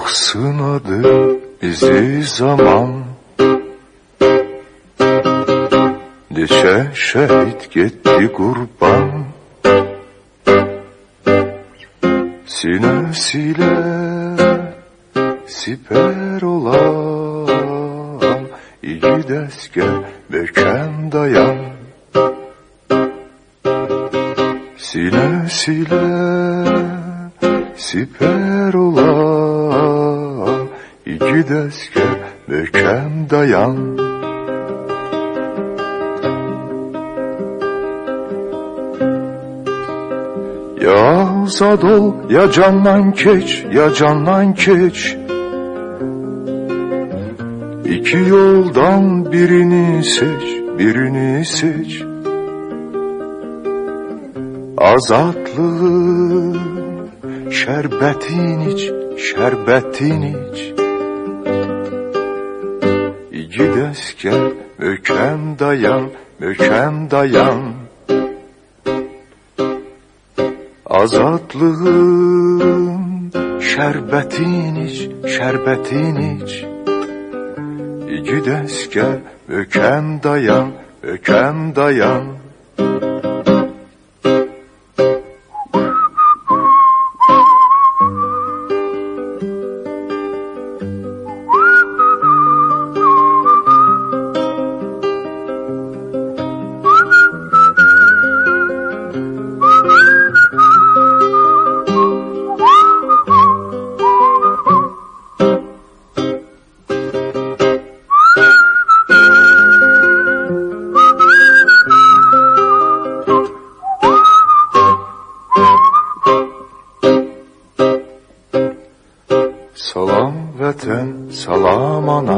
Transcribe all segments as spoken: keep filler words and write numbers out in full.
Çok sınadı bizi zaman, neçe şehit gitti kurban. Sinesiyle siper olan yiğit asker möhkem dayan. Sinesiyle siper olan yiğit asker möhkem dayan. Ya azad ol, ya candan keç, ya candan keç. İki yoldan birini seç, birini seç. Azadlığın şerbetin iç, şerbetin iç. Yiğit asker möhkem dayan, möhkem dayan. Azadlığın şerbetin iç, şerbetin iç. Yiğit asker möhkem dayan, möhkem dayan. Salam vətən, salam ana.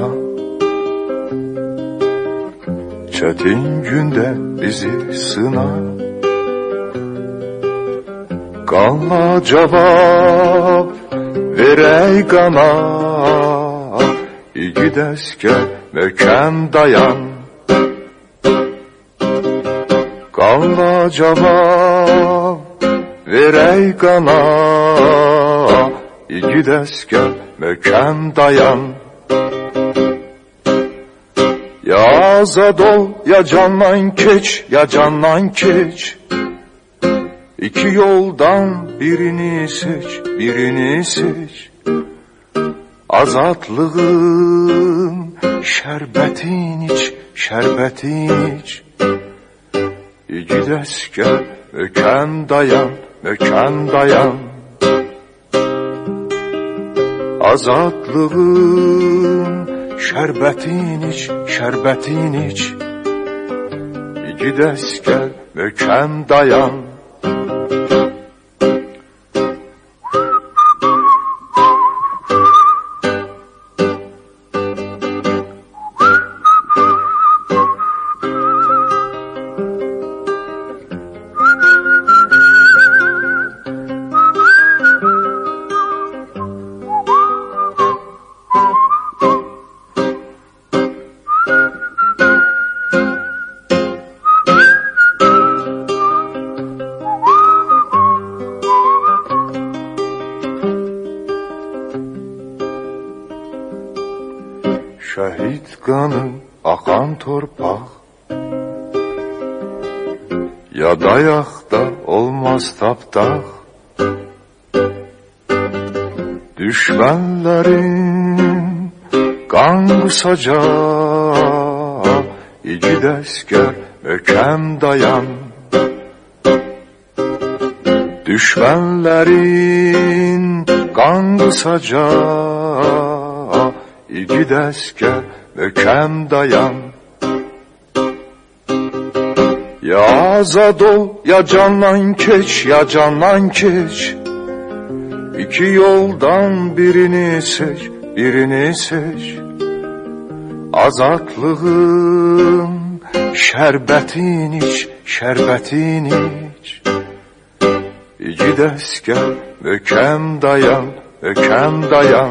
Çətin gündə bizi sına. Qanla cavab verək qana. Yiğit asker möhkem dayan. Qanla cavab verək qana. Yiğit asker möhkem dayan. Ya azad ol, ya candan keç, ya candan keç. İki yoldan birini seç, birini seç. Azadlığın şerbetin iç, şerbetin iç. Yiğit asker möhkem dayan, möhkem dayan. Azadlığın şerbetin iç, şerbetin iç. Yiğit asker möhkem dayan. Şəhid qanı axan torpaq, ya dayaqda olmaz tapdaq. Düşmənlərin qan qusacaq, yiğit asker möhkem dayan. Düşmənlərin qan qusacaq, yiğit asker möhkem dayan. Ya azad ol, ya candan keç, ya candan keç. İki yoldan birini seç, birini seç. Azadlığın şerbetin iç, şerbetin iç. Yiğit asker möhkem dayan, möhkem dayan.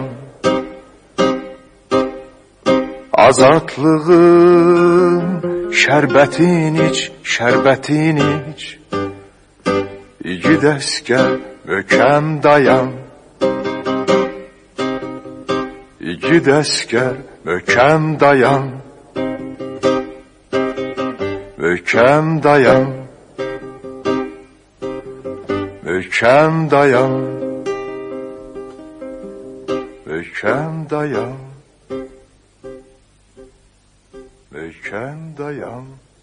Azadlığın şerbetin iç, şerbetin iç. Yiğit asker möhkem dayan. İgid əskər, möhkəm dayan, möhkəm dayan, möhkəm dayan, möhkəm dayan, möhkəm dayan.